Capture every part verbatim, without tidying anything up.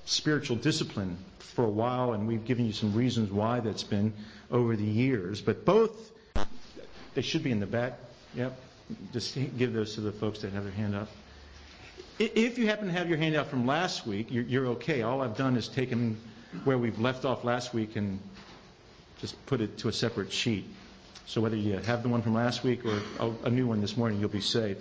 spiritual discipline for a while, and we've given you some reasons why that's been over the years. But both, they should be in the back. Yep. Just give those to the folks that have their hand up. If you happen to have your hand out from last week, you're, you're okay. All I've done is taken where we've left off last week and just put it to a separate sheet. So whether you have the one from last week or a, a new one this morning, you'll be safe.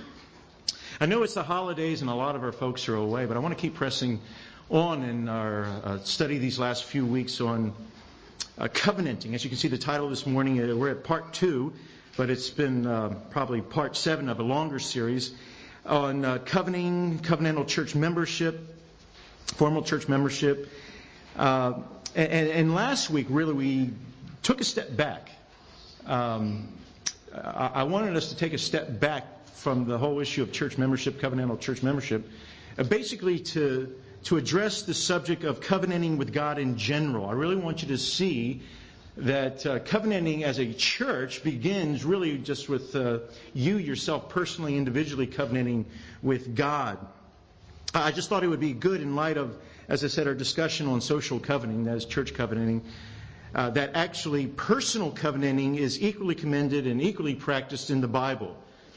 I know it's the holidays and a lot of our folks are away, but I want to keep pressing on in our uh, study these last few weeks on uh, covenanting. As you can see, the title this morning, uh, we're at part two, but it's been uh, probably part seven of a longer series on uh, covenanting, covenantal church membership, formal church membership. Uh, and, and last week, really, we took a step back. Um, I, I wanted us to take a step back from the whole issue of church membership, covenantal church membership, uh, basically to to address the subject of covenanting with God in general. I really want you to see that uh, covenanting as a church begins really just with uh, you yourself personally, individually covenanting with God. I just thought it would be good in light of, as I said, our discussion on social covenanting, that is church covenanting, uh, that actually personal covenanting is equally commended and equally practiced in the Bible.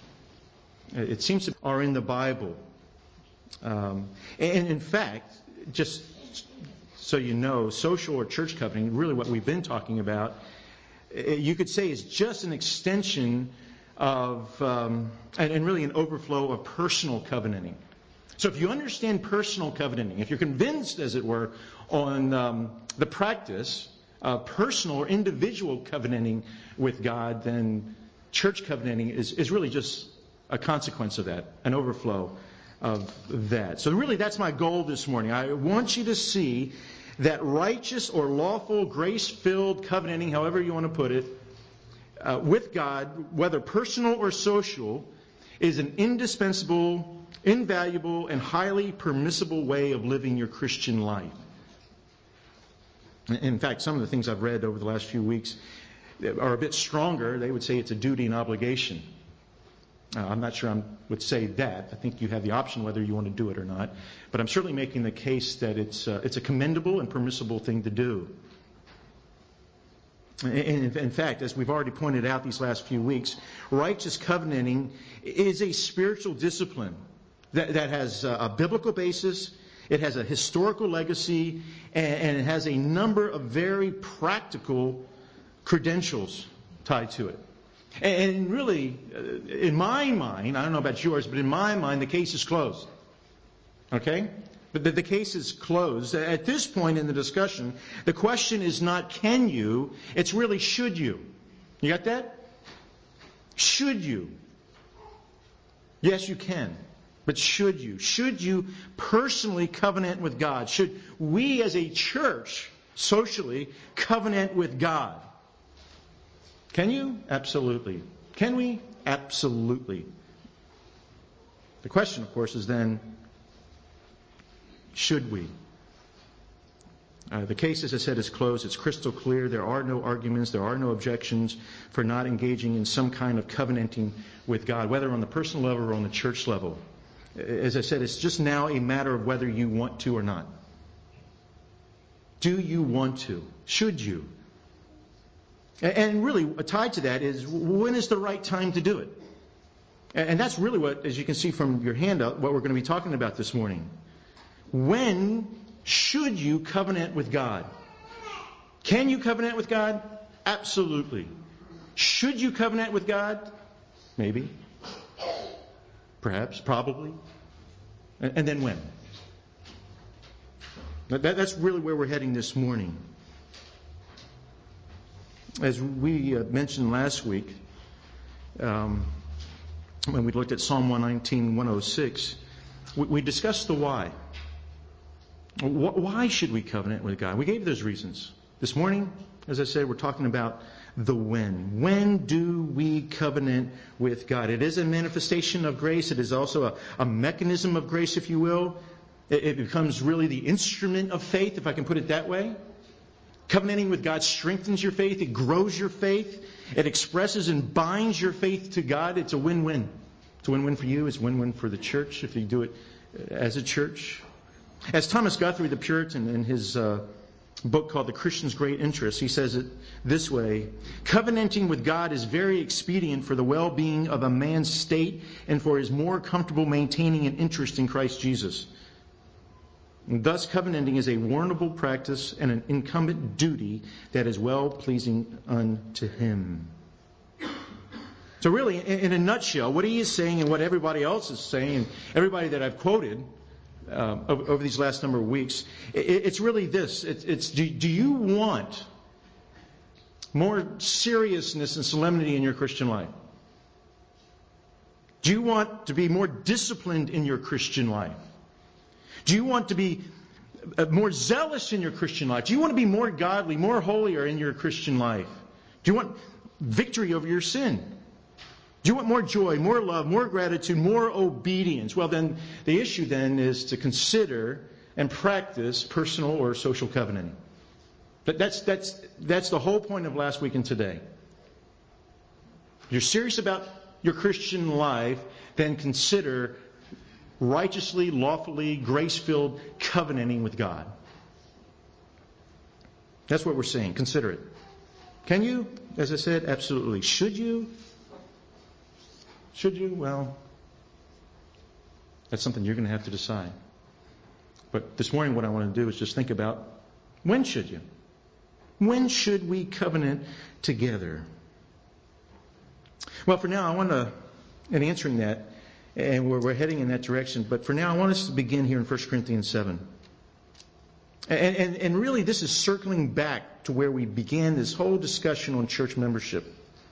It seems to are in the Bible. Um, and in fact, just so you know, social or church covenanting, really what we've been talking about, you could say is just an extension of, um, and, and really an overflow of personal covenanting. So if you understand personal covenanting, if you're convinced, as it were, on um, the practice of personal or individual covenanting with God, then church covenanting is, is really just a consequence of that, an overflow of that. So really that's my goal this morning. I want you to see that righteous or lawful, grace-filled covenanting, however you want to put it, uh, with God, whether personal or social, is an indispensable, invaluable, and highly permissible way of living your Christian life. In fact, some of the things I've read over the last few weeks are a bit stronger. They would say it's a duty and obligation. Uh, I'm not sure I would say that. I think you have the option whether you want to do it or not. But I'm certainly making the case that it's uh, it's a commendable and permissible thing to do. And in, in fact, as we've already pointed out these last few weeks, righteous covenanting is a spiritual discipline that, that has a biblical basis, it has a historical legacy, and, and it has a number of very practical credentials tied to it. And really, in my mind, I don't know about yours, but in my mind, the case is closed. Okay? But the, the case is closed. At this point in the discussion, the question is not can you, it's really should you. You got that? Should you? Yes, you can. But should you? Should you personally covenant with God? Should we as a church, socially, covenant with God? Can you? Absolutely. Can we? Absolutely. The question, of course, is then, should we? Uh, the case, as I said, is closed. It's crystal clear. There are no arguments. There are no objections for not engaging in some kind of covenanting with God, whether on the personal level or on the church level. As I said, it's just now a matter of whether you want to or not. Do you want to? Should you? And really, tied to that is, when is the right time to do it? And that's really what, as you can see from your handout, what we're going to be talking about this morning. When should you covenant with God? Can you covenant with God? Absolutely. Should you covenant with God? Maybe. Perhaps. Probably. And then when? That's really where we're heading this morning. As we uh, mentioned last week, um, when we looked at Psalm one nineteen, one oh six, we, we discussed the why. Why should we covenant with God? We gave those reasons. This morning, as I said, we're talking about the when. When do we covenant with God? It is a manifestation of grace. It is also a, a mechanism of grace, if you will. It, it becomes really the instrument of faith, if I can put it that way. Covenanting with God strengthens your faith. It grows your faith. It expresses and binds your faith to God. It's a win-win. It's a win-win for you. It's a win-win for the church if you do it as a church. As Thomas Guthrie, the Puritan, in his uh, book called The Christian's Great Interest, he says it this way: covenanting with God is very expedient for the well-being of a man's state and for his more comfortable maintaining an interest in Christ Jesus. And thus, covenanting is a warrantable practice and an incumbent duty that is well-pleasing unto Him. So really, in a nutshell, what he is saying and what everybody else is saying, and everybody that I've quoted uh, over, over these last number of weeks, it, it's really this. It, it's do, do you want more seriousness and solemnity in your Christian life? Do you want to be more disciplined in your Christian life? Do you want to be more zealous in your Christian life? Do you want to be more godly, more holier in your Christian life? Do you want victory over your sin? Do you want more joy, more love, more gratitude, more obedience? Well, then the issue then is to consider and practice personal or social covenanting. But that's that's that's the whole point of last week and today. If you're serious about your Christian life, then consider righteously, lawfully, grace-filled covenanting with God. That's what we're saying. Consider it. Can you? As I said, absolutely. Should you? Should you? Well, that's something you're going to have to decide. But this morning what I want to do is just think about, when should you? When should we covenant together? Well, for now, I want to, in answering that, and we're, we're heading in that direction, but for now I want us to begin here in First Corinthians seven. And, and, and really this is circling back to where we began this whole discussion on church membership.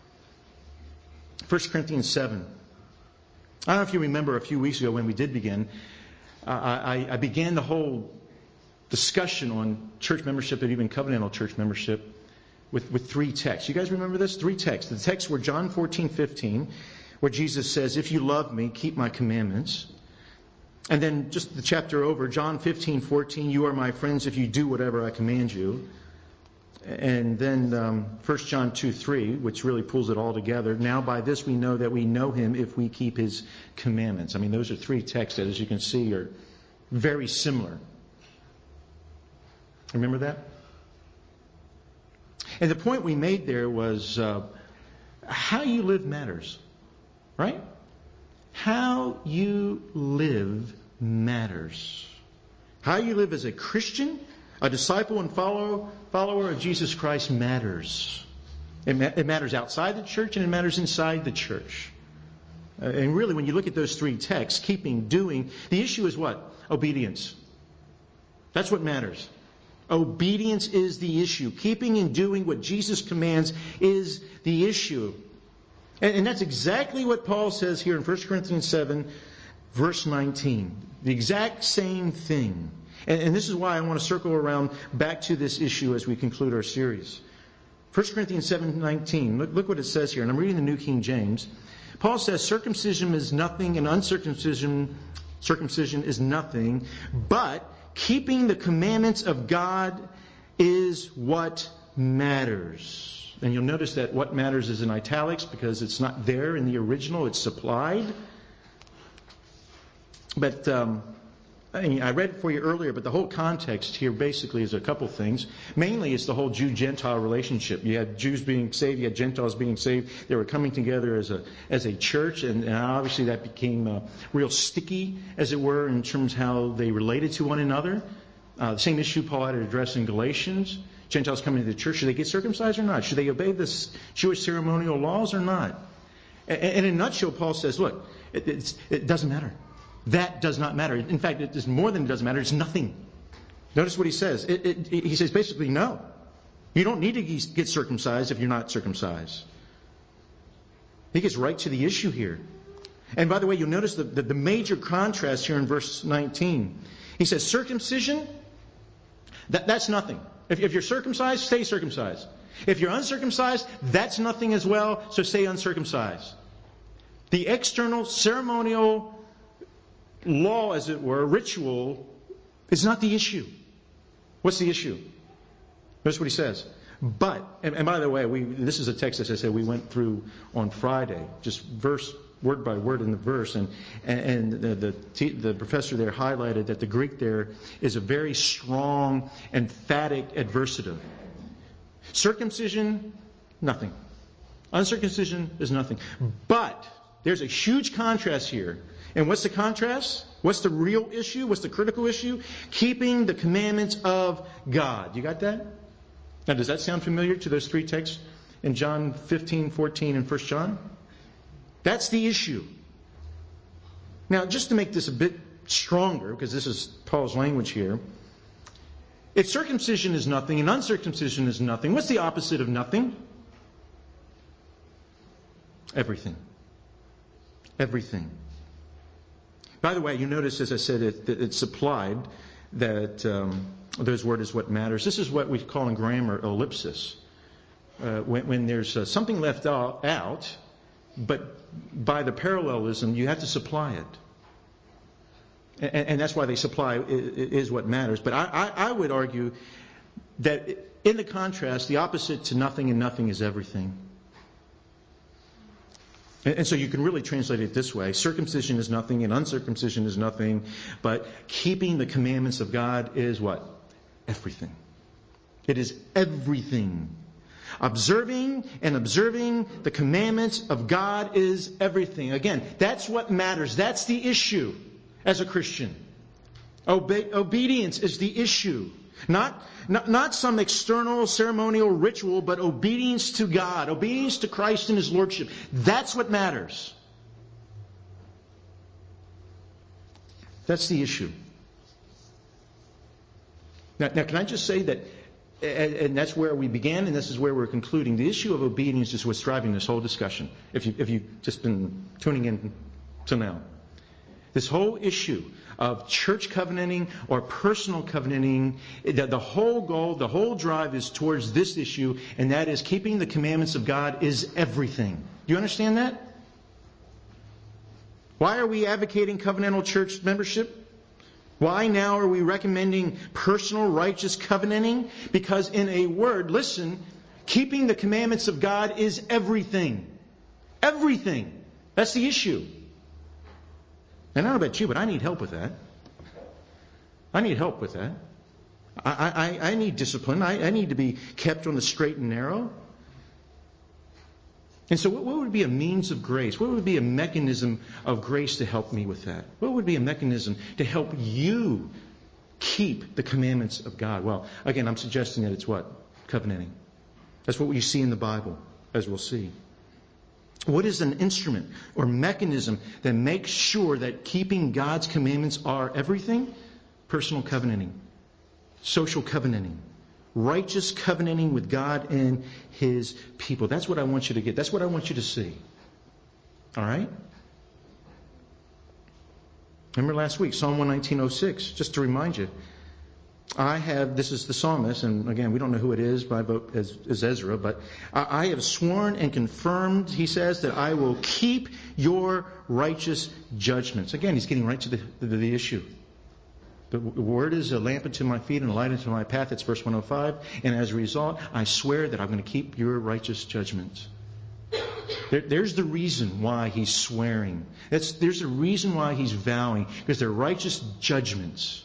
First Corinthians seven. I don't know if you remember a few weeks ago when we did begin, uh, I, I began the whole discussion on church membership and even covenantal church membership with, with three texts. You guys remember this? Three texts. The texts were John fourteen fifteen, where Jesus says, "If you love me, keep my commandments." And then just the chapter over, John fifteen fourteen, "You are my friends if you do whatever I command you." And then um, First John two three, which really pulls it all together. "Now by this we know that we know Him if we keep His commandments." I mean, those are three texts that, as you can see, are very similar. Remember that? And the point we made there was uh, how you live matters. Right? How you live matters. How you live as a Christian, a disciple and follower, follower of Jesus Christ matters. It, ma- it matters outside the church and it matters inside the church. Uh, and really, when you look at those three texts, keeping, doing, the issue is what? Obedience. That's what matters. Obedience is the issue. Keeping and doing what Jesus commands is the issue. And that's exactly what Paul says here in First Corinthians seven, verse nineteen. The exact same thing. And this is why I want to circle around back to this issue as we conclude our series. First Corinthians seven nineteen. Look, look what it says here. And I'm reading the New King James. Paul says, "Circumcision is nothing and uncircumcision circumcision is nothing, but keeping the commandments of God is what matters." And you'll notice that what matters is in italics because it's not there in the original. It's supplied. But um, I, mean, I read it for you earlier, but the whole context here basically is a couple things. Mainly it's the whole Jew-Gentile relationship. You had Jews being saved, you had Gentiles being saved. They were coming together as a as a church, and, and obviously that became uh, real sticky, as it were, in terms of how they related to one another. Uh, the same issue Paul had to address in Galatians. Gentiles coming to the church, should they get circumcised or not? Should they obey the Jewish ceremonial laws or not? And in a nutshell, Paul says, look, it, it's, it doesn't matter. That does not matter. In fact, it is more than it doesn't matter. It's nothing. Notice what he says. It, it, it, he says basically, no. You don't need to get circumcised if you're not circumcised. He gets right to the issue here. And by the way, you'll notice the, the, the major contrast here in verse nineteen. He says circumcision, that, that's nothing. If, if you're circumcised, stay circumcised. If you're uncircumcised, that's nothing as well, so stay uncircumcised. The external ceremonial law, as it were, ritual, is not the issue. What's the issue? Notice what he says. But, and, and by the way, we this is a text, as I said, we went through on Friday, just verse word by word in the verse, and and the the, the professor there highlighted that the Greek there is a very strong, emphatic adversative. Circumcision, nothing. Uncircumcision is nothing. But there's a huge contrast here. And what's the contrast? What's the real issue? What's the critical issue? Keeping the commandments of God. You got that? Now, does that sound familiar to those three texts in John fifteen, fourteen, and First John? That's the issue. Now, just to make this a bit stronger, because this is Paul's language here, if circumcision is nothing and uncircumcision is nothing, what's the opposite of nothing? Everything. Everything. By the way, you notice, as I said, it, it's supplied that um, those words is what matters. This is what we call in grammar ellipsis. Uh, when, when there's uh, something left out, out, but by the parallelism, you have to supply it. And, and that's why they supply is what matters. But I, I, I would argue that in the contrast, the opposite to nothing and nothing is everything. And, and so you can really translate it this way. Circumcision is nothing and uncircumcision is nothing. But keeping the commandments of God is what? Everything. It is everything. Observing and observing the commandments of God is everything. Again, that's what matters. That's the issue as a Christian. Obe- obedience is the issue. Not, not, not some external ceremonial ritual, but obedience to God. Obedience to Christ and His Lordship. That's what matters. That's the issue. Now, now can I just say that, and, and that's where we began, and this is where we're concluding. The issue of obedience is what's driving this whole discussion. If you if you've just been tuning in till now, this whole issue of church covenanting or personal covenanting, the, the whole goal, the whole drive is towards this issue, and that is keeping the commandments of God is everything. Do you understand that? Why are we advocating covenantal church membership? Why now are we recommending personal righteous covenanting? Because in a word, listen, keeping the commandments of God is everything. Everything. That's the issue. And I don't know about you, but I need help with that. I need help with that. I, I, I need discipline. I, I need to be kept on the straight and narrow. And so what, what would be a means of grace? What would be a mechanism of grace to help me with that? What would be a mechanism to help you keep the commandments of God? Well, again, I'm suggesting that it's what? Covenanting. That's what we see in the Bible, as we'll see. What is an instrument or mechanism that makes sure that keeping God's commandments are everything? Personal covenanting. Social covenanting. Righteous covenanting with God and His people. That's what I want you to get. That's what I want you to see. All right? Remember last week, Psalm one nineteen oh six, just to remind you. I have, this is the psalmist, and again, we don't know who it is by vote as, as Ezra, but I, I have sworn and confirmed, he says, that I will keep your righteous judgments. Again, he's getting right to the, the, the issue. The word is a lamp unto my feet and a light unto my path. That's verse one oh five. And as a result, I swear that I'm going to keep your righteous judgments. There, there's the reason why he's swearing. That's, there's the reason why he's vowing. Because they're righteous judgments.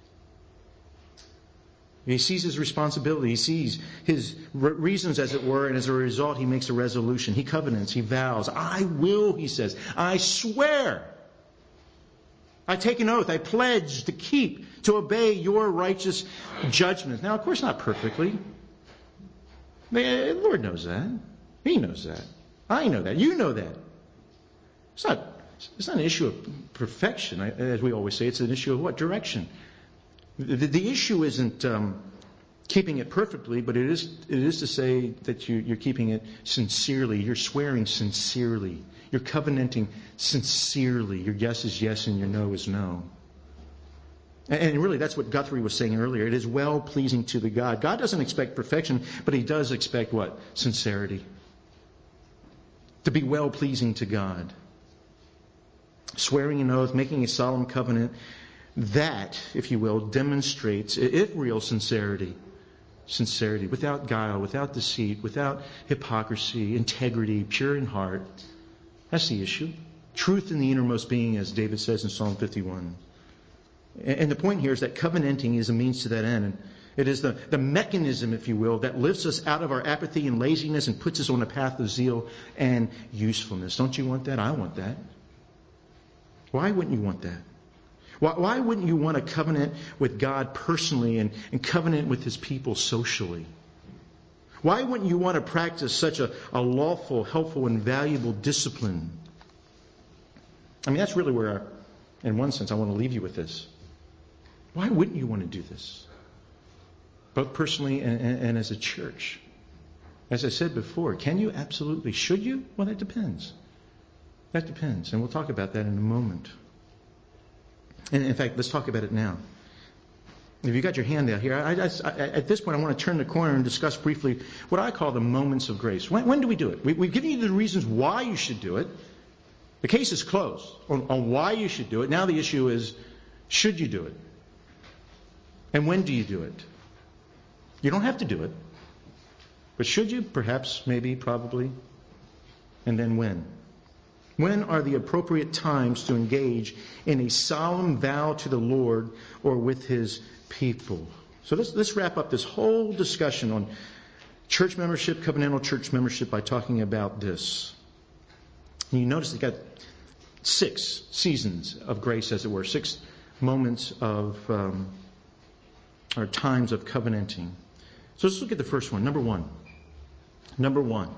He sees his responsibility. He sees his re- reasons, as it were, and as a result, he makes a resolution. He covenants. He vows. I will, he says. I swear. I take an oath. I pledge to keep, to obey your righteous judgments. Now, of course, not perfectly. The Lord knows that. He knows that. I know that. You know that. It's not, it's not an issue of perfection, as we always say. It's an issue of what? Direction. The, the issue isn't um, keeping it perfectly, but it is it is to say that you, you're keeping it sincerely. You're swearing sincerely. You're covenanting sincerely. Your yes is yes and your no is no. And, and really, that's what Guthrie was saying earlier. It is well-pleasing to the God. God doesn't expect perfection, but He does expect what? Sincerity. To be well-pleasing to God. Swearing an oath, making a solemn covenant. That, if you will, demonstrates, if real sincerity, sincerity, without guile, without deceit, without hypocrisy, integrity, pure in heart. That's the issue. Truth in the innermost being, as David says in Psalm fifty-one. And the point here is that covenanting is a means to that end. It is the, the mechanism, if you will, that lifts us out of our apathy and laziness and puts us on a path of zeal and usefulness. Don't you want that? I want that. Why wouldn't you want that? Why, why wouldn't you want a covenant with God personally and, and covenant with His people socially? Why wouldn't you want to practice such a, a lawful, helpful, and valuable discipline? I mean, that's really where, I, in one sense, I want to leave you with this. Why wouldn't you want to do this? Both personally and, and, and as a church. As I said before, can you? Absolutely. Should you? Well, that depends. That depends. And we'll talk about that in a moment. And in fact, let's talk about it now. If you got your hand out here, I, I, I, at this point I want to turn the corner and discuss briefly what I call the moments of grace. When, when do we do it? We, we've given you the reasons why you should do it. The case is closed on, on why you should do it. Now the issue is, should you do it? And when do you do it? You don't have to do it. But should you? Perhaps, maybe, probably. And then when? When are the appropriate times to engage in a solemn vow to the Lord or with His people? So let's, let's wrap up this whole discussion on church membership, covenantal church membership, by talking about this. And you notice it got six seasons of grace, as it were, six moments of, um, or times of covenanting. So let's look at the first one. Number one. Number one.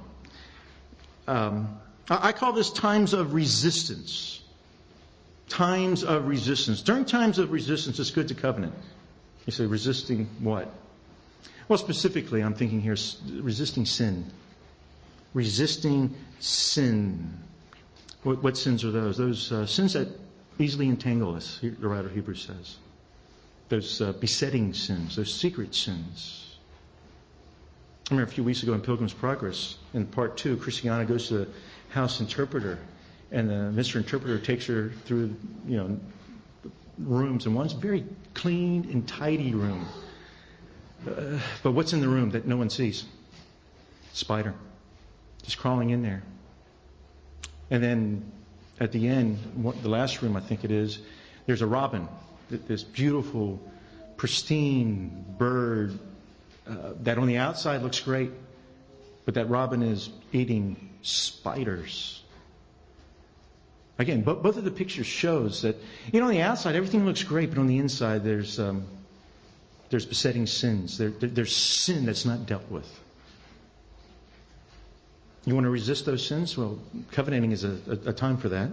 Um, I call this times of resistance. Times of resistance. During times of resistance, it's good to covenant. You say, resisting what? Well, specifically, I'm thinking here, resisting sin. Resisting sin. What, what sins are those? Those uh, sins that easily entangle us, the writer of Hebrews says. Those uh, besetting sins, those secret sins. I remember a few weeks ago in Pilgrim's Progress, in part two, Christiana goes to the house interpreter, and uh, Mister Interpreter takes her through, you know, rooms, and one's a very clean and tidy room. Uh, but what's in the room that no one sees? Spider, just crawling in there. And then at the end, what, the last room I think it is, there's a robin, this beautiful, pristine bird uh, that on the outside looks great, but that robin is eating spiders. Again, both, both of the pictures shows that, you know, on the outside everything looks great, but on the inside there's um, there's besetting sins. There, there, there's sin that's not dealt with. You want to resist those sins? Well, covenanting is a, a, a time for that.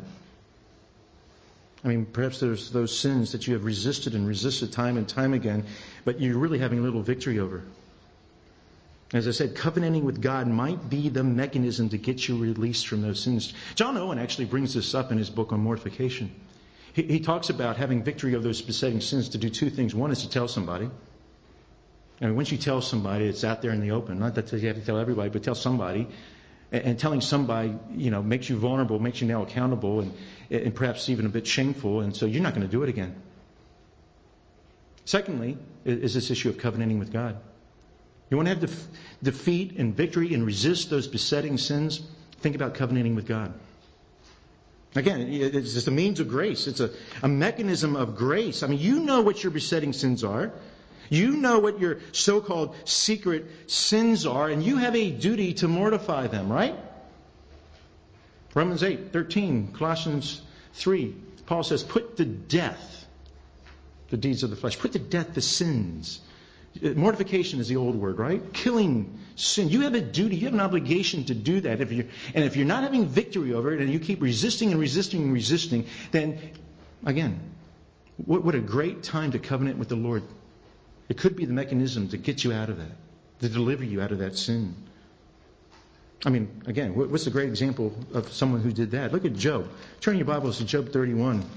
I mean, perhaps there's those sins that you have resisted and resisted time and time again, but you're really having little victory over. As I said, covenanting with God might be the mechanism to get you released from those sins. John Owen actually brings this up in his book on mortification. He, he talks about having victory of those besetting sins to do two things. One is to tell somebody. And once you tell somebody, it's out there in the open. Not that you have to tell everybody, but tell somebody. And, and telling somebody, you know, makes you vulnerable, makes you now accountable, and, and perhaps even a bit shameful. And so you're not going to do it again. Secondly, is this issue of covenanting with God. You want to have def- defeat and victory and resist those besetting sins? Think about covenanting with God. Again, it's just a means of grace. It's a, a mechanism of grace. I mean, you know what your besetting sins are. You know what your so-called secret sins are, and you have a duty to mortify them, right? Romans eight thirteen, Colossians three, Paul says, put to death the deeds of the flesh. Put to death the sins. Mortification is the old word, right? Killing sin. You have a duty, you have an obligation to do that. If you're, and if you're not having victory over it and you keep resisting and resisting and resisting, then, again, what, what a great time to covenant with the Lord. It could be the mechanism to get you out of that, to deliver you out of that sin. I mean, again, what's a great example of someone who did that? Look at Job. Turn your Bibles to Job thirty-one.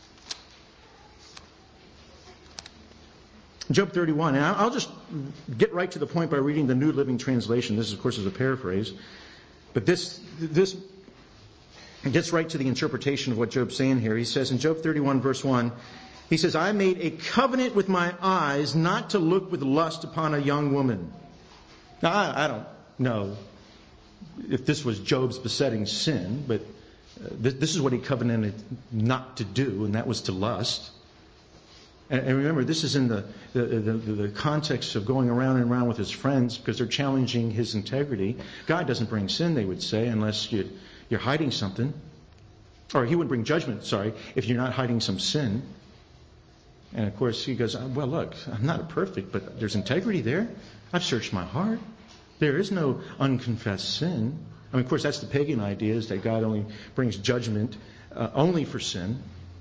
Job thirty-one, and I'll just get right to the point by reading the New Living Translation. This, of course, is a paraphrase. But this this gets right to the interpretation of what Job's saying here. He says in Job thirty-one, verse one, he says, I made a covenant with my eyes not to look with lust upon a young woman. Now, I, I don't know if this was Job's besetting sin, but Uh, this, this is what he covenanted not to do, and that was to lust. And, and remember, this is in the the, the the context of going around and around with his friends because they're challenging his integrity. God doesn't bring sin, they would say, unless you, you're hiding something. Or he wouldn't bring judgment, sorry, if you're not hiding some sin. And of course, he goes, well, look, I'm not perfect, but there's integrity there. I've searched my heart. There is no unconfessed sin. I mean, of course, that's the pagan idea, is that God only brings judgment uh, only for sin.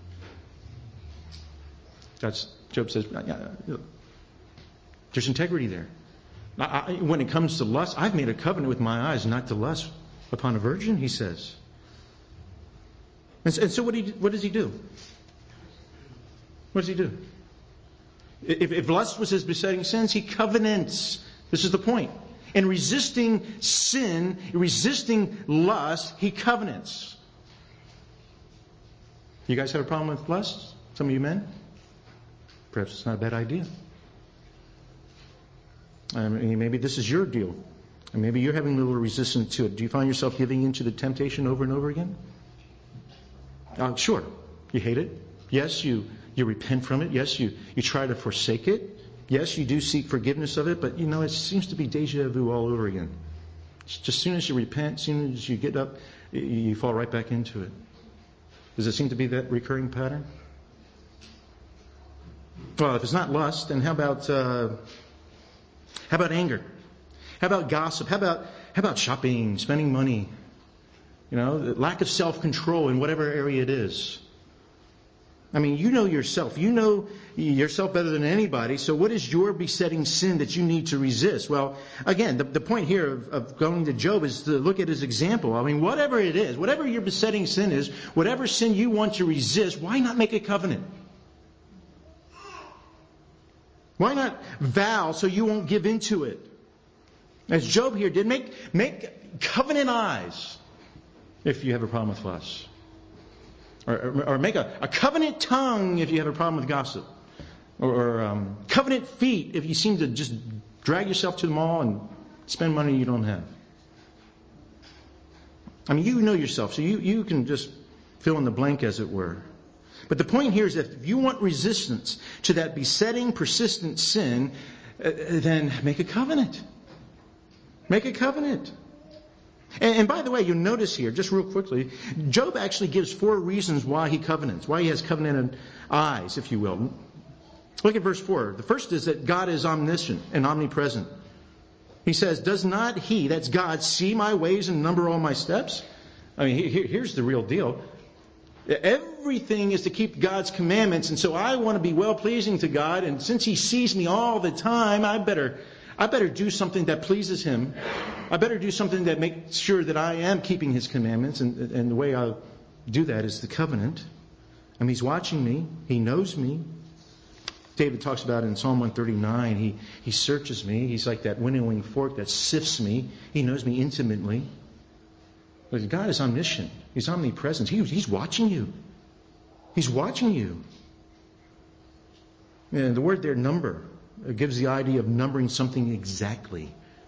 That's, Job says, there's integrity there. I, I, when it comes to lust, I've made a covenant with my eyes not to lust upon a virgin, he says. And, and so what, he, what does he do? What does he do? If, if lust was his besetting sins, he covenants. This is the point. In resisting sin, resisting lust, he covenants. You guys have a problem with lust? Some of you men? Perhaps it's not a bad idea. I mean, maybe this is your deal. And maybe you're having a little resistance to it. Do you find yourself giving into the temptation over and over again? Uh, sure. You hate it. Yes, you, you repent from it. Yes, you, you try to forsake it. Yes, you do seek forgiveness of it. But, you know, it seems to be deja vu all over again. Just as soon as you repent, as soon as you get up, you, you fall right back into it. Does it seem to be that recurring pattern? Well, if it's not lust, then how about uh, how about anger? How about gossip? How about how about shopping, spending money? You know, lack of self-control in whatever area it is. I mean, you know yourself. You know yourself better than anybody. So what is your besetting sin that you need to resist? Well, again, the, the point here of, of going to Job is to look at his example. I mean, whatever it is, whatever your besetting sin is, whatever sin you want to resist, why not make a covenant? Why not vow so you won't give into it? As Job here did, make, make covenant eyes if you have a problem with lust. Or, or, or make a, a covenant tongue if you have a problem with gossip. Or, or um, covenant feet if you seem to just drag yourself to the mall and spend money you don't have. I mean, you know yourself, so you, you can just fill in the blank, as it were. But the point here is that if you want resistance to that besetting, persistent sin, uh, then make a covenant. Make a covenant. And, and by the way, you'll notice here, just real quickly, Job actually gives four reasons why he covenants, why he has covenanted eyes, if you will. Look at verse four. The first is that God is omniscient and omnipresent. He says, does not he, that's God, see my ways and number all my steps? I mean, here, here's the real deal. Everything is to keep God's commandments, and so I want to be well-pleasing to God, and since He sees me all the time, I better I better do something that pleases Him. I better do something that makes sure that I am keeping His commandments, and, and the way I'll do that is the covenant. I mean, He's watching me. He knows me. David talks about it in Psalm one thirty-nine. He, he searches me. He's like that winnowing fork that sifts me. He knows me intimately. But God is omniscient. He's omnipresent. He, he's watching you. He's watching you. And the word there, number, gives the idea of numbering something exactly.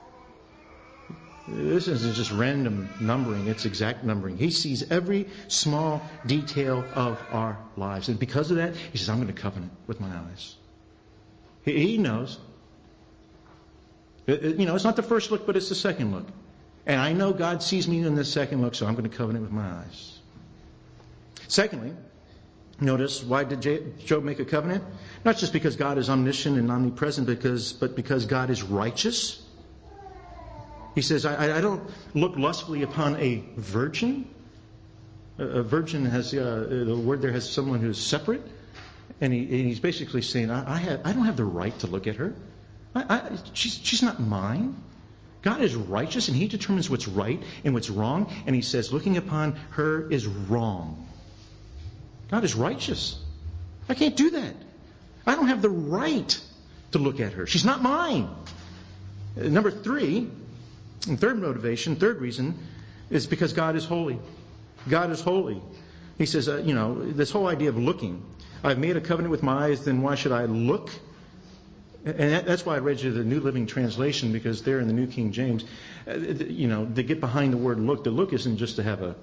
This isn't just random numbering. It's exact numbering. He sees every small detail of our lives. And because of that, He says, I'm going to covenant with my eyes. He, he knows. It, it, you know, it's not the first look, but it's the second look. And I know God sees me in the second look, so I'm going to covenant with my eyes. Secondly, notice, why did Job make a covenant? Not just because God is omniscient and omnipresent, because, but because God is righteous. He says, I, I don't look lustfully upon a virgin. A, a virgin has, uh, the word there has someone who's separate. And, he, and he's basically saying, I, I, have, I don't have the right to look at her. I, I, she's, she's not mine. God is righteous and He determines what's right and what's wrong. And He says, looking upon her is wrong. God is righteous. I can't do that. I don't have the right to look at her. She's not mine. Number three, and third motivation, third reason, is because God is holy. God is holy. He says, uh, you know, this whole idea of looking. I've made a covenant with my eyes, then why should I look? And that, that's why I read you the New Living Translation, because there in the New King James, uh, you know, they get behind the word look. The look isn't just to have a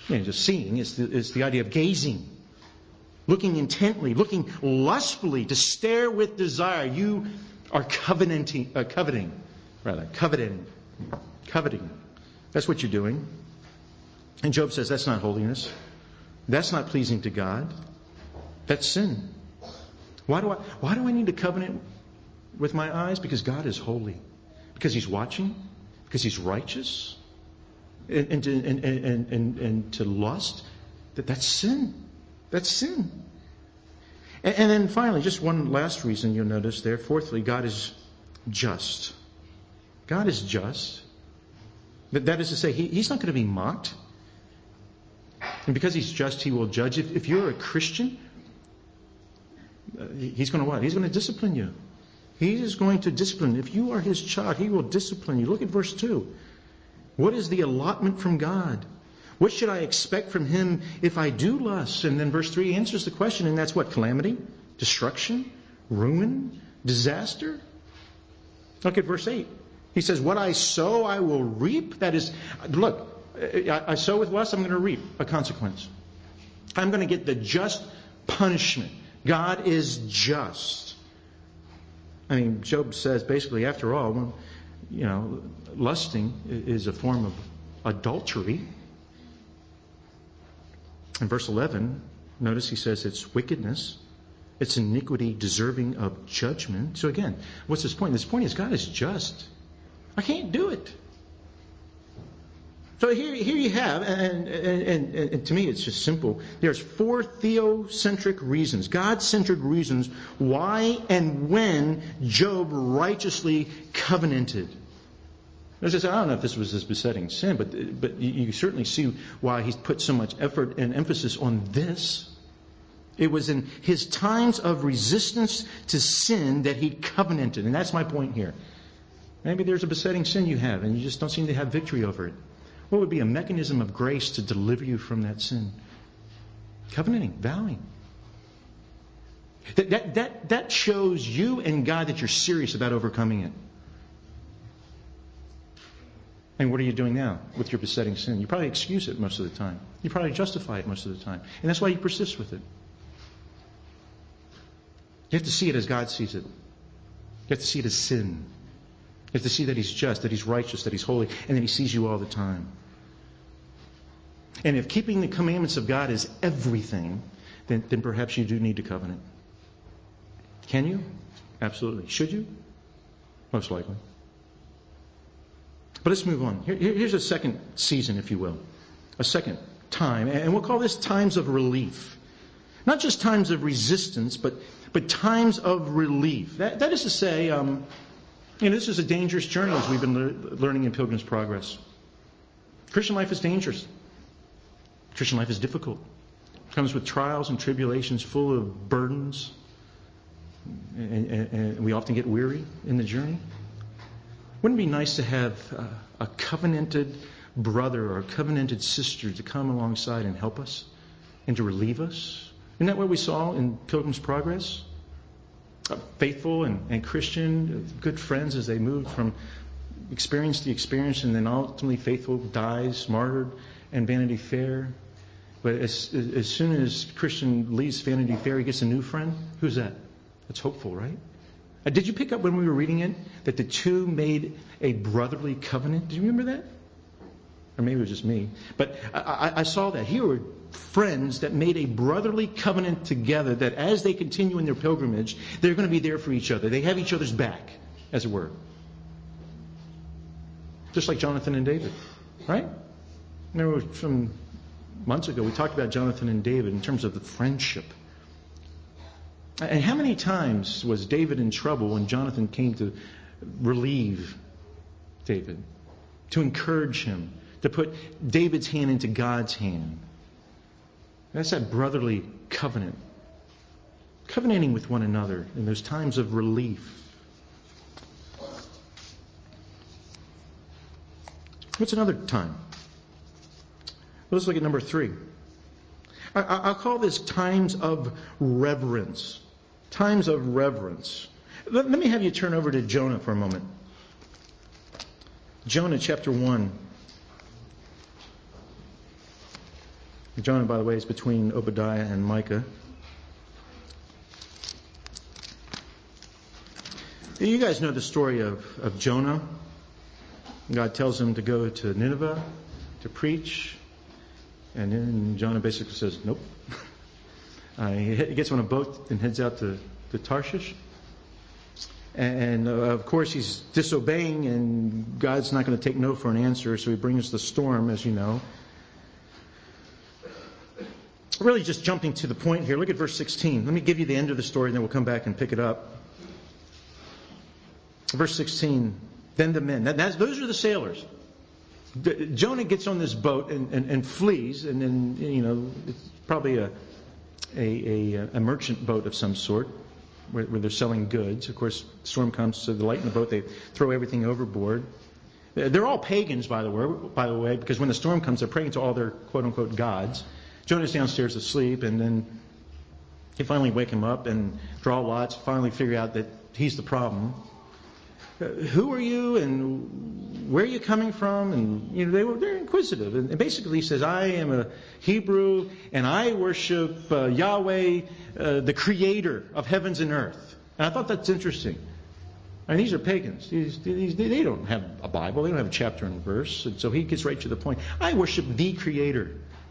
you know, just seeing. It's the, it's the idea of gazing. Looking intently, looking lustfully, to stare with desire. You are covenanting, uh, coveting, rather, coveting, coveting. That's what you're doing. And Job says that's not holiness. That's not pleasing to God. That's sin. Why do I, why do I need to covenant with my eyes? Because God is holy. Because He's watching. Because He's righteous. And, and, to, and, and, and, and to lust, that, that's sin. That's sin. And, and then finally, just one last reason you'll notice there. Fourthly, God is just. God is just. That, that is to say, he, He's not going to be mocked. And because He's just, He will judge. If, if you're a Christian, uh, He's going to what? He's going to discipline you. He is going to discipline. If you are His child, He will discipline you. Look at verse two. What is the allotment from God? What should I expect from Him if I do lust? And then verse three answers the question, and that's what? Calamity? Destruction? Ruin? Disaster? Look at verse eight. He says, what I sow, I will reap. That is, look, I sow with lust, I'm going to reap a consequence. I'm going to get the just punishment. God is just. I mean, Job says basically, after all, you know, lusting is a form of adultery. In verse eleven, notice he says it's wickedness. It's iniquity deserving of judgment. So again, what's his point? His point is God is just. I can't do it. So here, here you have, and, and, and, and to me it's just simple. There's four theocentric reasons, God-centered reasons, why and when Job righteously covenanted. As I said, I don't know if this was his besetting sin, but but you, you certainly see why he's put so much effort and emphasis on this. It was in his times of resistance to sin that he covenanted, and that's my point here. Maybe there's a besetting sin you have, and you just don't seem to have victory over it. What would be a mechanism of grace to deliver you from that sin? Covenanting, vowing. That, that, that, that shows you and God that you're serious about overcoming it. And what are you doing now with your besetting sin? You probably excuse it most of the time. You probably justify it most of the time. And that's why you persist with it. You have to see it as God sees it. You have to see it as sin. You have to see that He's just, that He's righteous, that He's holy, and that He sees you all the time. And if keeping the commandments of God is everything, then, then perhaps you do need to covenant. Can you? Absolutely. Should you? Most likely. But let's move on. Here, here's a second season, if you will. A second time. And we'll call this times of relief. Not just times of resistance, but, but times of relief. That, that is to say, um, you know, this is a dangerous journey as we've been le- learning in Pilgrim's Progress. Christian life is dangerous. Christian life is difficult. It comes with trials and tribulations full of burdens. And, and, and we often get weary in the journey. Wouldn't it be nice to have uh, a covenanted brother or a covenanted sister to come alongside and help us and to relieve us? Isn't that what we saw in Pilgrim's Progress? Uh, faithful and, and Christian, uh, good friends as they moved from experience to experience, and then ultimately faithful dies, martyred, and Vanity Fair. But as, as soon as Christian leaves Vanity Fair, he gets a new friend. Who's that? That's hopeful, right? Uh, did you pick up when we were reading it that the two made a brotherly covenant? Do you remember that? Or maybe it was just me. But I, I, I saw that. Here were friends that made a brotherly covenant together that as they continue in their pilgrimage, they're going to be there for each other. They have each other's back, as it were. Just like Jonathan and David, right? Remember from months ago we talked about Jonathan and David in terms of the friendship. And how many times was David in trouble when Jonathan came to relieve David, to encourage him, to put David's hand into God's hand? That's that brotherly covenant. Covenanting with one another in those times of relief. What's another time? Let's look at number three. I, I'll call this times of reverence. Times of reverence. Let, let me have you turn over to Jonah for a moment. Jonah chapter one. Jonah, by the way, is between Obadiah and Micah. You guys know the story of, of Jonah. God tells him to go to Nineveh to preach. And then Jonah basically says, nope. Uh, he gets on a boat and heads out to, to Tarshish. And, uh, of course, he's disobeying, and God's not going to take no for an answer, so he brings the storm, as you know. Really just jumping to the point here. Look at verse sixteen. Let me give you the end of the story, and then we'll come back and pick it up. Verse sixteen. Then the men. That, that's, those are the sailors. The, Jonah gets on this boat and, and, and flees, and then, you know, it's probably a, a, a, a merchant boat of some sort, where, where they're selling goods. Of course, the storm comes, so they lighten the boat, they throw everything overboard. They're all pagans, by the way, by the way, because when the storm comes, they're praying to all their quote-unquote gods. Jonah's downstairs asleep, and then they finally wake him up and draw lots, finally figure out that he's the problem. Uh, who are you, and where are you coming from? And you know they were they're inquisitive, and, and basically he says, I am a Hebrew, and I worship uh, Yahweh, uh, the Creator of heavens and earth. And I thought that's interesting. I mean, these are pagans. These, these, they don't have a Bible. They don't have a chapter and verse. And so he gets right to the point. I worship the Creator.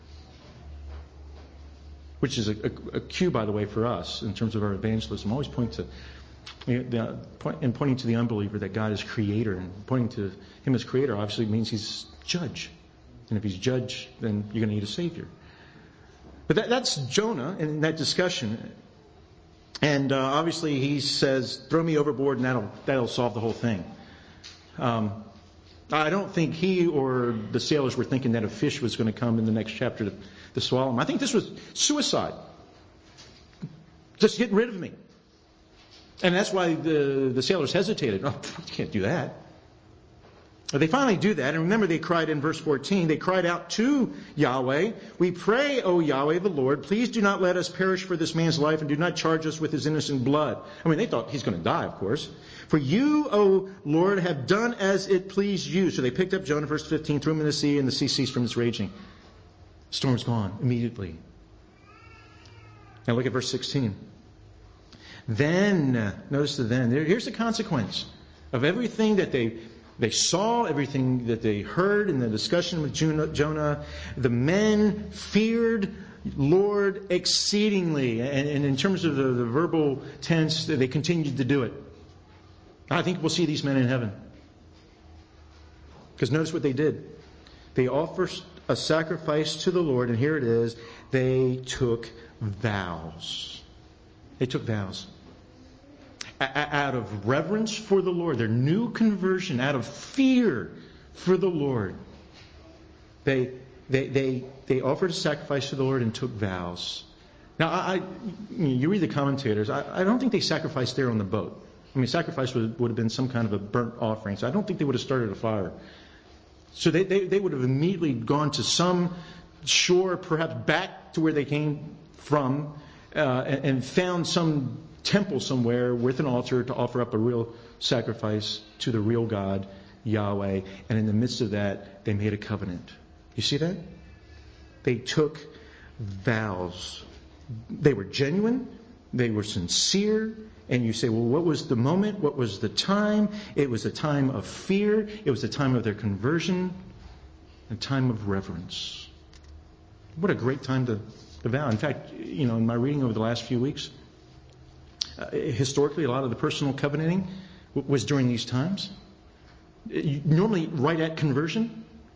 Which is a, a, a cue, by the way, for us in terms of our evangelism. Always point to, you know, the, in pointing to the unbeliever that God is Creator. And pointing to Him as Creator obviously means He's Judge. And if He's Judge, then you're going to need a Savior. But that, that's Jonah in that discussion. And uh, obviously he says, throw me overboard and that'll, that'll solve the whole thing. Um, I don't think he or the sailors were thinking that a fish was going to come in the next chapter to, to swallow him. I think this was suicide. Just get rid of me. And that's why the, the sailors hesitated. Oh, you can't do that. But they finally do that. And remember, they cried in verse fourteen. They cried out to Yahweh. We pray, O Yahweh the Lord, please do not let us perish for this man's life and do not charge us with his innocent blood. I mean, they thought he's going to die, of course. For you, O Lord, have done as it pleased you. So they picked up Jonah, verse fifteen, threw him in the sea, and the sea ceased from its raging. Storm's gone immediately. Now look at verse sixteen. Then, notice the then. Here's the consequence of everything that they They saw, everything that they heard in the discussion with Jonah. The men feared Lord exceedingly. And, and in terms of the, the verbal tense, they continued to do it. I think we'll see these men in heaven. Because notice what they did. They offered a sacrifice to the Lord, and here it is. They took vows. They took vows. Out of reverence for the Lord, their new conversion, out of fear for the Lord, they they they they offered a sacrifice to the Lord and took vows. Now, I, you read the commentators. I, I don't think they sacrificed there on the boat. I mean, sacrifice would, would have been some kind of a burnt offering, so I don't think they would have started a fire. So they, they, they would have immediately gone to some shore, perhaps back to where they came from, uh, and, and found some temple somewhere with an altar to offer up a real sacrifice to the real God, Yahweh. And in the midst of that, they made a covenant. You see that? They took vows. They were genuine. They were sincere. And you say, well, what was the moment? What was the time? It was a time of fear. It was a time of their conversion. A time of reverence. What a great time to, to vow. In fact, you know, in my reading over the last few weeks, Uh, historically, a lot of the personal covenanting w- was during these times. Uh, normally, right at conversion,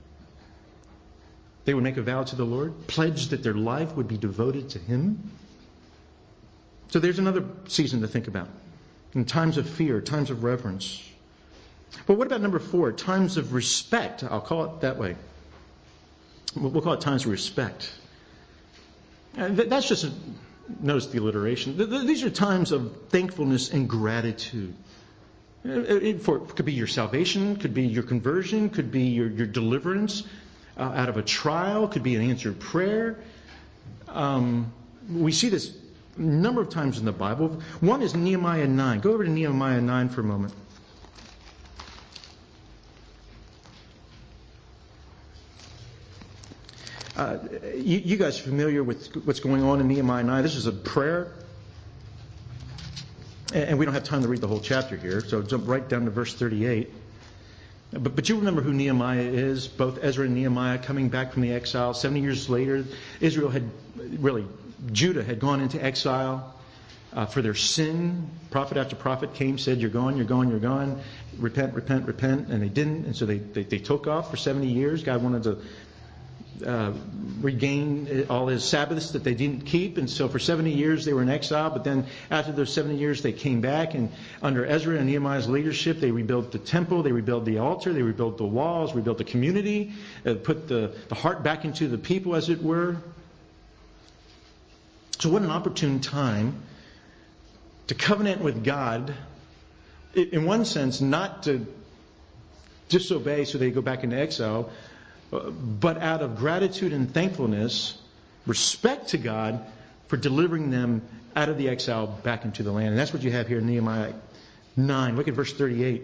they would make a vow to the Lord, pledge that their life would be devoted to Him. So there's another season to think about. In times of fear, times of reverence. But what about number four? Times of respect. I'll call it that way. We'll call it times of respect. Uh, th- that's just a... Notice the alliteration. These are times of thankfulness and gratitude. It, for, it could be your salvation, could be your conversion, could be your, your deliverance uh, out of a trial, could be an answered prayer. Um, we see this a number of times in the Bible. One is Nehemiah nine. Go over to Nehemiah nine for a moment. Uh, you, you guys are familiar with what's going on in Nehemiah nine. This is a prayer. And we don't have time to read the whole chapter here, so jump right down to verse thirty-eight. But, but you remember who Nehemiah is, both Ezra and Nehemiah coming back from the exile. seventy years later, Israel had, really, Judah had gone into exile uh, for their sin. Prophet after prophet came, said, you're going, you're going, you're going. Repent, repent, repent. And they didn't. And so they, they, they took off for seventy years. God wanted to uh, regain all his Sabbaths that they didn't keep. And so for seventy years they were in exile. But then after those seventy years they came back. And under Ezra and Nehemiah's leadership, they rebuilt the temple, they rebuilt the altar, they rebuilt the walls, rebuilt the community, uh, put the, the heart back into the people, as it were. So what an opportune time to covenant with God, in one sense, not to disobey so they go back into exile, but out of gratitude and thankfulness, respect to God for delivering them out of the exile back into the land. And that's what you have here in Nehemiah nine. Look at verse thirty-eight.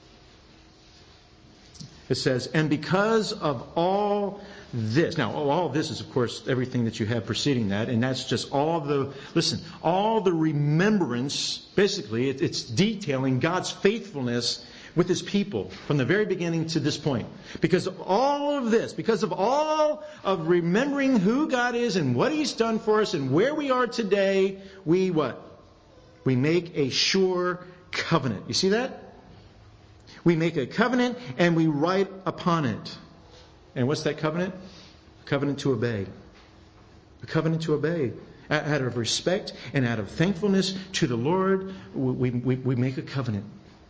It says, and because of all this, now all of this is of course everything that you have preceding that, and that's just all the, listen, all the remembrance, basically it, it's detailing God's faithfulness with His people from the very beginning to this point. Because of all of this, because of all of remembering who God is and what He's done for us and where we are today, we what? We make a sure covenant. You see that? We make a covenant and we write upon it. And what's that covenant? A covenant to obey. A covenant to obey. Out of respect and out of thankfulness to the Lord, we, we, we make a covenant.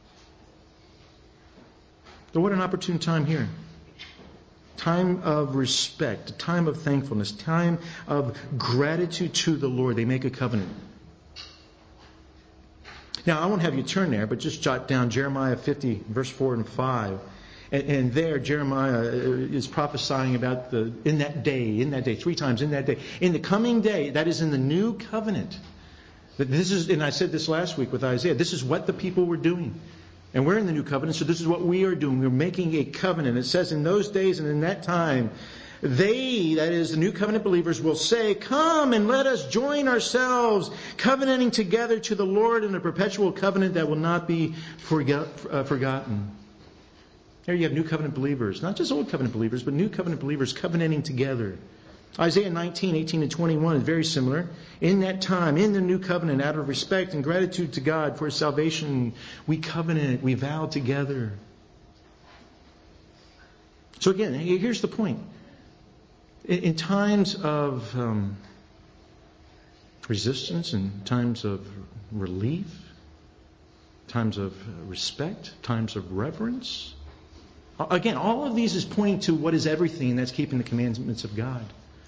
So what an opportune time here. Time of respect, a time of thankfulness, time of gratitude to the Lord. They make a covenant. Now, I won't have you turn there, but just jot down Jeremiah fifty, verse four and five. And, and there, Jeremiah is prophesying about the in that day, in that day, three times in that day. In the coming day, that is in the new covenant. This is, and I said this last week with Isaiah, this is what the people were doing. And we're in the new covenant, so this is what we are doing. We're making a covenant. It says in those days and in that time, they, that is the new covenant believers, will say, come and let us join ourselves, covenanting together to the Lord in a perpetual covenant that will not be forgot, uh, forgotten. There you have new covenant believers, not just old covenant believers, but new covenant believers covenanting together. Isaiah nineteen, eighteen and twenty-one is very similar. In that time, in the new covenant, out of respect and gratitude to God for His salvation, we covenant, we vow together. So again, here's the point. In times of um, resistance and times of relief, times of respect, times of reverence, again, all of these is pointing to what is everything, and that's keeping the commandments of God.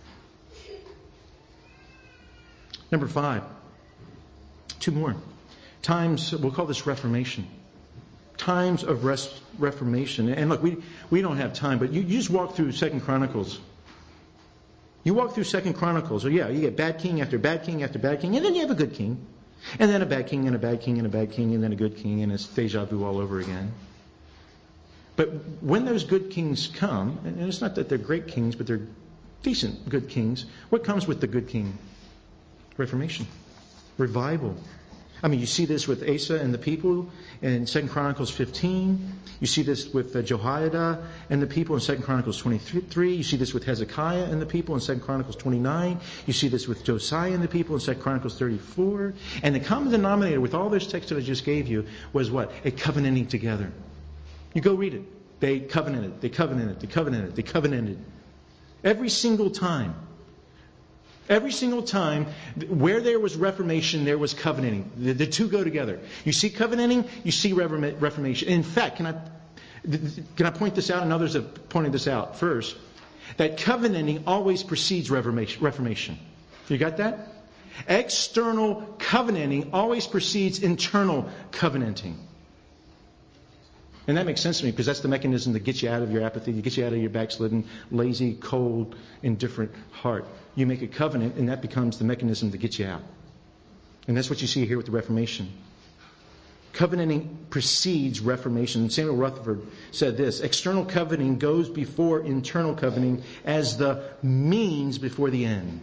Number five, two more. Times, we'll call this Reformation. Times of res- Reformation. And look, we, we don't have time, but you, you just walk through Second Chronicles. You walk through Second Chronicles. Oh yeah, you get bad king after bad king after bad king, and then you have a good king. And then a bad king and a bad king and a bad king and then a good king, and it's deja vu all over again. But when those good kings come, and it's not that they're great kings, but they're decent good kings, what comes with the good king? Reformation. Revival. I mean, you see this with Asa and the people in Second Chronicles fifteen. You see this with uh, Jehoiada and the people in Second Chronicles twenty-three. You see this with Hezekiah and the people in Second Chronicles twenty-nine. You see this with Josiah and the people in Second Chronicles thirty-four. And the common denominator with all those texts that I just gave you was what? A covenanting together. You go read it. They covenanted. They covenanted. They covenanted. They covenanted. Every single time. Every single time where there was Reformation, there was covenanting. The, the two go together. You see covenanting, you see Reformation. In fact, can I can I point this out? And others have pointed this out first. That covenanting always precedes Reformation. You got that? External covenanting always precedes internal covenanting. And that makes sense to me because that's the mechanism that gets you out of your apathy, to get you out of your backslidden, lazy, cold, indifferent heart. You make a covenant and that becomes the mechanism that gets you out. And that's what you see here with the Reformation. Covenanting precedes reformation. Samuel Rutherford said this: external covenanting goes before internal covenanting as the means before the end.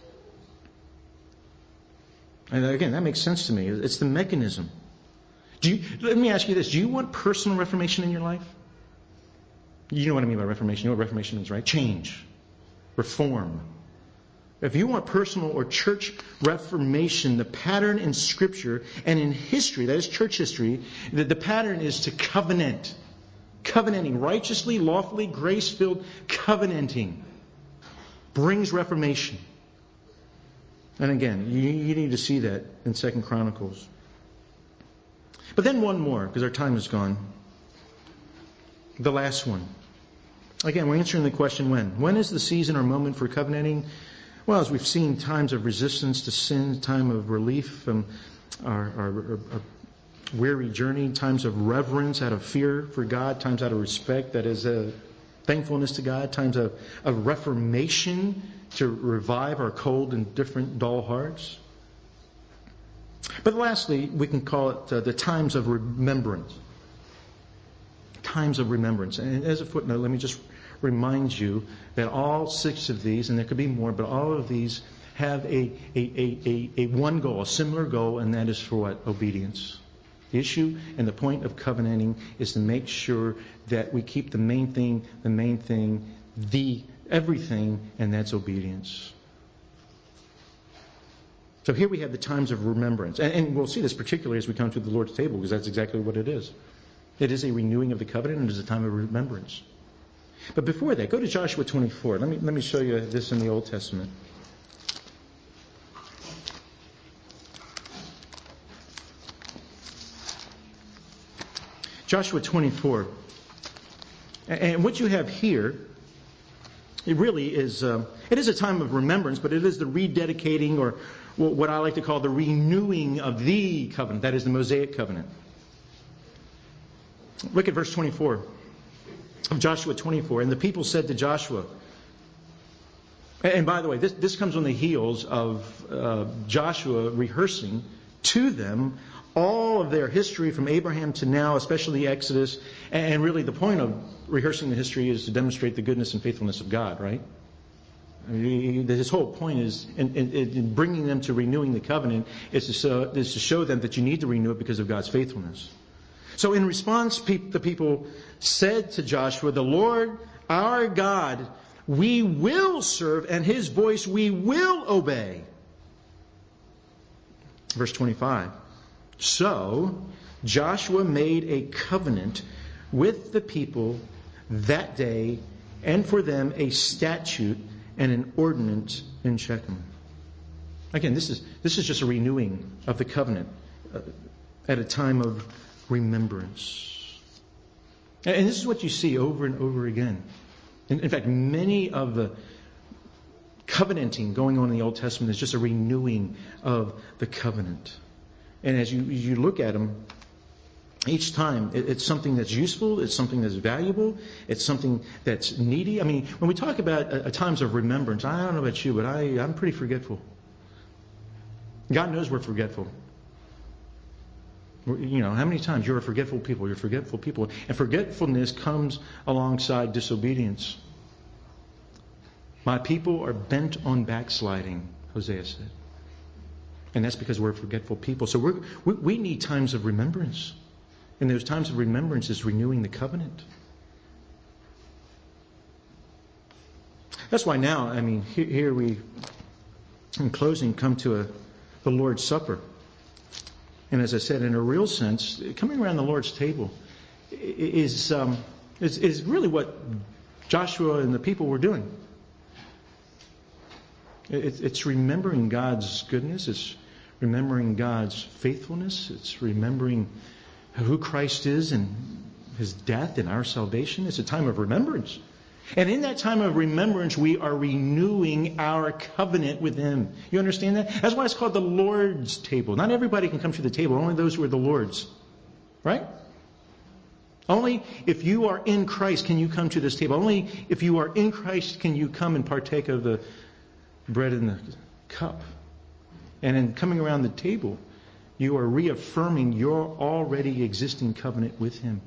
And again, that makes sense to me. It's the mechanism. Do you, let me ask you this. Do you want personal reformation in your life? You know what I mean by reformation. You know what reformation means, right? Change. Reform. If you want personal or church reformation, the pattern in Scripture and in history, that is church history, the, the pattern is to covenant. Covenanting, righteously, lawfully, grace-filled covenanting brings reformation. And again, you, you need to see that in Second Chronicles. But then one more, because our time is gone. The last one. Again, we're answering the question when. When is the season or moment for covenanting? Well, as we've seen, times of resistance to sin, time of relief from our, our, our, our weary journey, times of reverence out of fear for God, times out of respect, that is a thankfulness to God, times of, of reformation to revive our cold and different dull hearts. But lastly, we can call it uh, the times of remembrance. Times of remembrance. And as a footnote, let me just remind you that all six of these, and there could be more, but all of these have a, a, a, a, a one goal, a similar goal, and that is for what? Obedience. The issue and the point of covenanting is to make sure that we keep the main thing, the main thing, the everything, and that's obedience. So here we have the times of remembrance. And, and we'll see this particularly as we come to the Lord's table, because that's exactly what it is. It is a renewing of the covenant, and it is a time of remembrance. But before that, go to Joshua twenty-four. Let me, let me show you this in the Old Testament. Joshua twenty-four. And what you have here, it really is, uh, it is a time of remembrance, but it is the rededicating, or what I like to call the renewing of the covenant. That is the Mosaic covenant. Look at verse twenty-four of Joshua twenty-four. And the people said to Joshua, and by the way, this, this comes on the heels of uh, Joshua rehearsing to them all of their history from Abraham to now, especially the Exodus. And really the point of rehearsing the history is to demonstrate the goodness and faithfulness of God, right? I mean, his whole point is in, in, in bringing them to renewing the covenant is to, show, is to show them that you need to renew it because of God's faithfulness. So in response, the people said to Joshua, "The Lord our God we will serve, and His voice we will obey." Verse twenty-five. So Joshua made a covenant with the people that day, and for them a statute and an ordinance in Shechem. Again, this is this is just a renewing of the covenant uh, at a time of remembrance. And this is what you see over and over again. In, in fact, many of the covenanting going on in the Old Testament is just a renewing of the covenant. And as you, you look at them, each time it, it's something that's useful, it's something that's valuable, it's something that's needy. I mean, when we talk about uh, times of remembrance, I don't know about you, but I, I'm pretty forgetful. God knows we're forgetful. You know, how many times you're a forgetful people, you're forgetful people. And forgetfulness comes alongside disobedience. My people are bent on backsliding, Hosea said. And that's because we're forgetful people. So we're, we, we need times of remembrance. And those times of remembrance is renewing the covenant. That's why now, I mean, here, here we, in closing, come to a, the Lord's Supper. And as I said, in a real sense, coming around the Lord's table is, um, is, is really what Joshua and the people were doing. It, it's remembering God's goodness. It's remembering God's faithfulness. It's remembering who Christ is and His death and our salvation. It's a time of remembrance. And in that time of remembrance, we are renewing our covenant with Him. You understand that? That's why it's called the Lord's table. Not everybody can come to the table. Only those who are the Lord's. Right? Only if you are in Christ can you come to this table. Only if you are in Christ can you come and partake of the bread and the cup. And in coming around the table, You are reaffirming your already existing covenant with Him.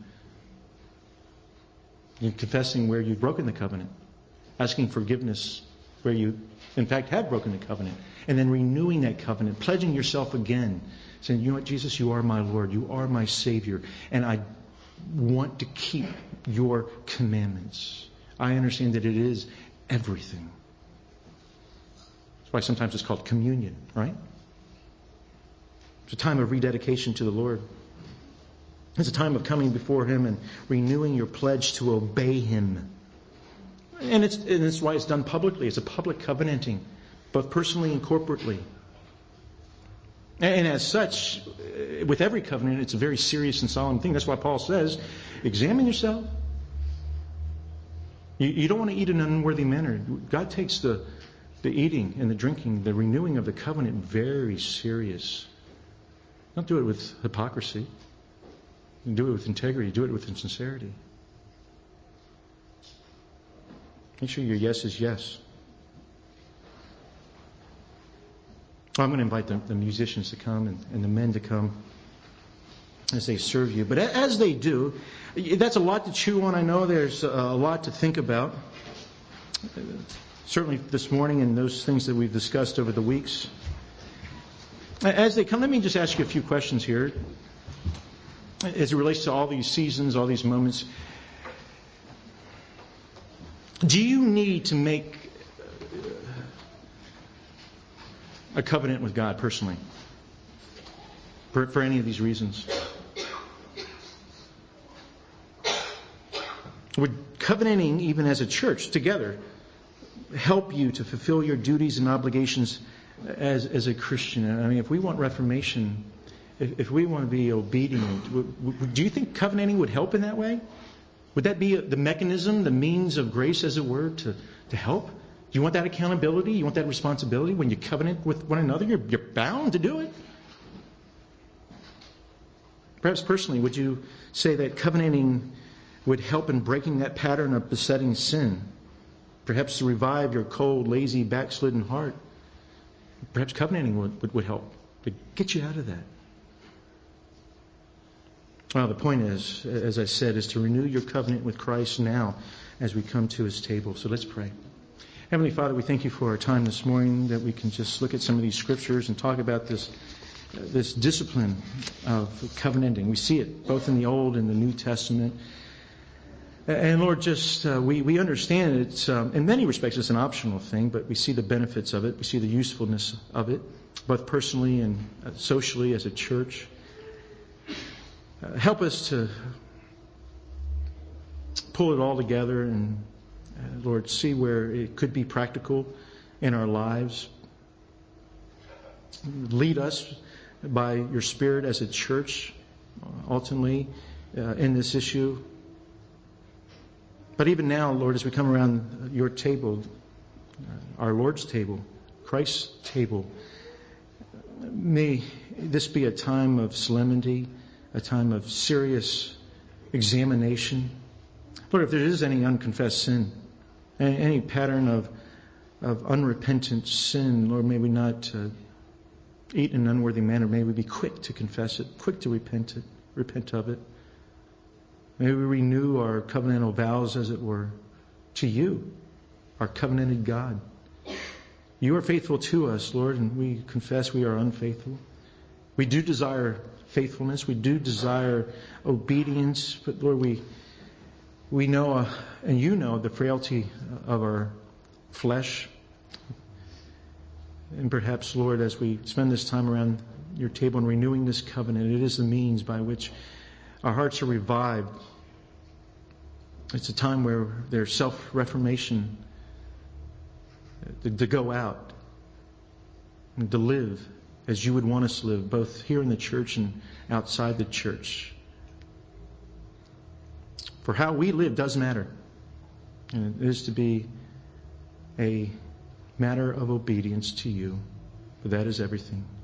You're confessing where you've broken the covenant, asking forgiveness where you, in fact, have broken the covenant, and then renewing that covenant, pledging yourself again, saying, you know what, Jesus, you are my Lord, you are my Savior, and I want to keep your commandments. I understand that it is everything. That's why sometimes it's called communion, right? It's a time of rededication to the Lord. It's a time of coming before Him and renewing your pledge to obey Him. And it's, and it's why it's done publicly. It's a public covenanting, both personally and corporately. And, and as such, with every covenant, it's a very serious and solemn thing. That's why Paul says, examine yourself. You, you don't want to eat in an unworthy manner. God takes the, the eating and the drinking, the renewing of the covenant very serious. Don't do it with hypocrisy. Do it with integrity. Do it with sincerity. Make sure your yes is yes. I'm going to invite the, the musicians to come and, and the men to come as they serve you. But as they do, that's a lot to chew on. I know there's a lot to think about. Certainly this morning and those things that we've discussed over the weeks. As they come, let me just ask you a few questions here. As it relates to all these seasons, all these moments. Do you need to make a covenant with God personally? For, for any of these reasons? Would covenanting, even as a church, together, help you to fulfill your duties and obligations as, as a Christian? I mean, if we want reformation, if, if we want to be obedient, w- w- do you think covenanting would help in that way? Would that be the mechanism, the means of grace, as it were, to, to help? Do you want that accountability? You want that responsibility? When you covenant with one another, you're, you're bound to do it? Perhaps personally, would you say that covenanting would help in breaking that pattern of besetting sin? Perhaps to revive your cold, lazy, backslidden heart. Perhaps covenanting would, would, would help to get you out of that. Well, the point is, as I said, is to renew your covenant with Christ now as we come to His table. So let's pray. Heavenly Father, we thank You for our time this morning, that we can just look at some of these scriptures and talk about this this discipline of covenanting. We see it both in the Old and the New Testament. And Lord, just uh, we, we understand it's, um, in many respects, it's an optional thing, but we see the benefits of it. We see the usefulness of it, both personally and uh, socially as a church. Uh, help us to pull it all together and, uh, Lord, see where it could be practical in our lives. Lead us by Your Spirit as a church, uh, ultimately, uh, in this issue. But even now, Lord, as we come around Your table, uh, our Lord's table, Christ's table, may this be a time of solemnity, a time of serious examination. Lord, if there is any unconfessed sin, any, any pattern of of unrepentant sin, Lord, may we not uh, eat in an unworthy manner. May we be quick to confess it, quick to repent it, repent of it. May we renew our covenantal vows, as it were, to You, our covenanted God. You are faithful to us, Lord, and we confess we are unfaithful. We do desire faithfulness. We do desire obedience. But Lord, we we know, uh, and You know, the frailty of our flesh. And perhaps, Lord, as we spend this time around Your table and renewing this covenant, it is the means by which our hearts are revived. It's a time where there's self-reformation, to, to go out and to live as You would want us to live, both here in the church and outside the church. For how we live does matter. And it is to be a matter of obedience to You. For that is everything.